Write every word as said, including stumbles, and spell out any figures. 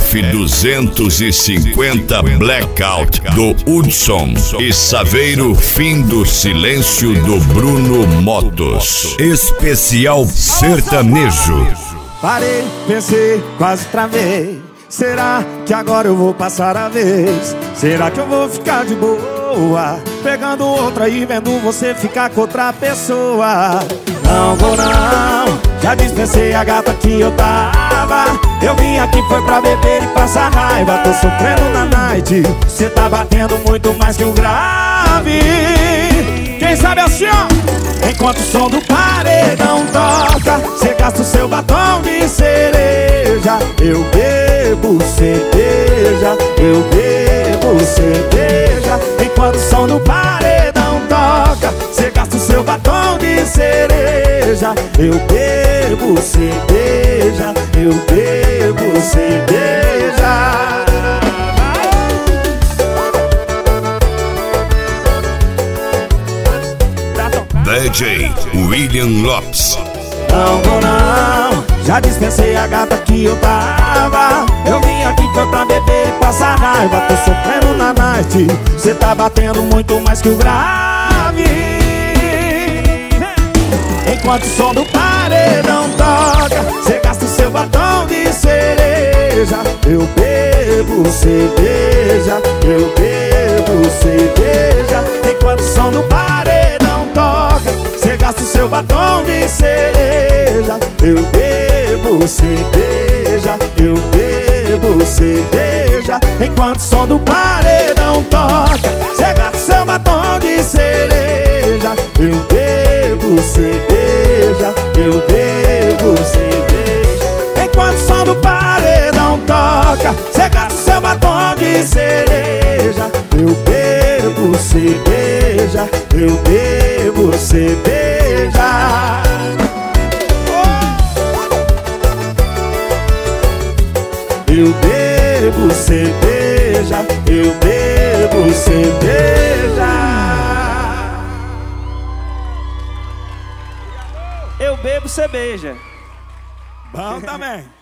F duzentos e cinquenta Blackout do Hudson e Saveiro Fim do Silêncio do Bruno Motos. Especial sertanejo. Parei, pensei, quase travei. Será que agora eu vou passar a vez? Será que eu vou ficar de boa pegando outra e vendo você ficar com outra pessoa? Não vou não, já dispensei a gata que eu tava. Eu vim aqui foi pra beber e passar raiva. Tô sofrendo na night, cê tá batendo muito mais que o grave. Quem sabe assim, ó, enquanto o som do paredão toca, cê gasta o seu batom de cereja. Eu bebo cerveja, eu bebo cerveja. Enquanto o som do paredão toca, cê gasta o seu batom de cereja. Eu bebo cerveja, eu bebo cerveja. D J William Lopes. Não vou não, já dispensei a gata que eu tava. Eu vim aqui foi pra beber e passar raiva. Tô sofrendo na night, cê tá batendo muito mais que o grave. Enquanto o som do paredão toca, cê gasta o seu batom de cereja. Eu bebo cerveja, eu bebo cerveja. Enquanto o som do paredão toca, cê gasta o seu batom de cereja. Eu bebo cerveja, eu bebo cerveja. Enquanto o som do paredão toca, cê gasta o seu batom de cereja. Eu bebo cerveja, eu bebo cerveja. Enquanto o som do paredão toca, cê gasta o seu batom de cereja. Eu bebo cerveja, eu bebo cerveja. Eu bebo cerveja, eu bebo cerveja. Eu bebo cerveja. Bom também.